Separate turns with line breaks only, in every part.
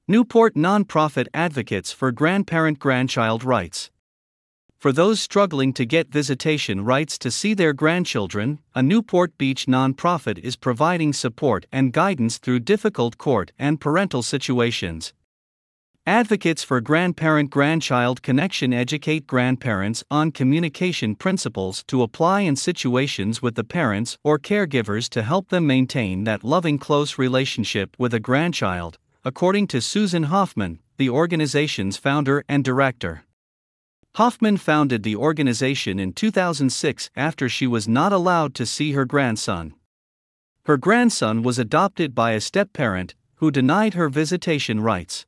Newport nonprofit advocates for grandparent-grandchild rights. For those struggling to get visitation rights to see their grandchildren, a Newport Beach nonprofit is providing support and guidance through difficult court and parental situations. Advocates for grandparent-grandchild connection educate grandparents on communication principles to apply in situations with the parents or caregivers to help them maintain that loving close relationship with a grandchild, according to Susan Hoffman, the organization's founder and director. Hoffman founded the organization in 2006 after she was not allowed to see her grandson. Her grandson was adopted by a step-parent who denied her visitation rights.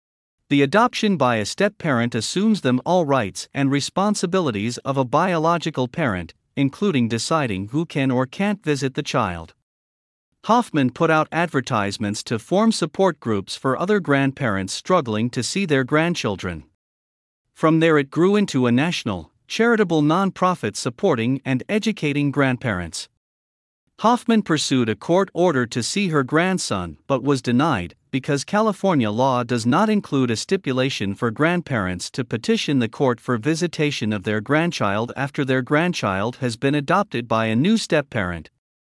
The adoption by a step-parent assumes them all rights and responsibilities of a biological parent, including deciding who can or can't visit the child. Hoffman put out advertisements to form support groups for other grandparents struggling to see their grandchildren. From there it grew into a national, charitable nonprofit supporting and educating grandparents. Hoffman pursued a court order to see her grandson but was denied because California law does not include a stipulation for grandparents to petition the court for visitation of their grandchild after their grandchild has been adopted by a new step-parent.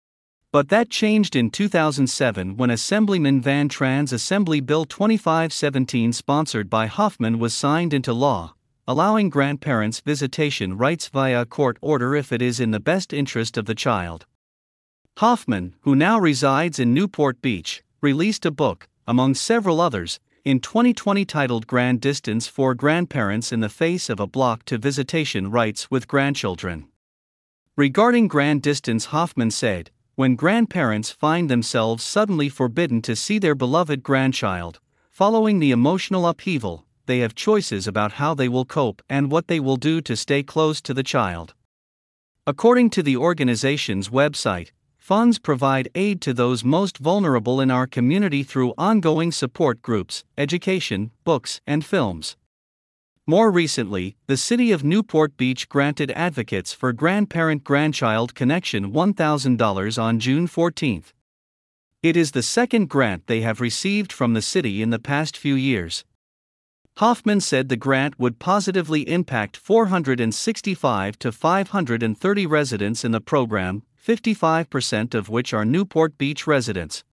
But that changed in 2007 when Assemblyman Van Tran's Assembly Bill 2517, sponsored by Hoffman, was signed into law, allowing grandparents visitation rights via a court order if it is in the best interest of the child. Hoffman, who now resides in Newport Beach, released a book, among several others, in 2020 titled Grand Distance for Grandparents in the Face of a Block to Visitation Rights with Grandchildren. Regarding grand distance, Hoffman said, "When grandparents find themselves suddenly forbidden to see their beloved grandchild, following the emotional upheaval, they have choices about how they will cope and what they will do to stay close to the child." According to the organization's website, funds provide aid to those most vulnerable in our community through ongoing support groups, education, books, and films. More recently, the city of Newport Beach granted advocates for grandparent-grandchild connection $1,000 on June 14. It is the second grant they have received from the city in the past few years. Hoffman said the grant would positively impact 465 to 530 residents in the program, 55% of which are Newport Beach residents.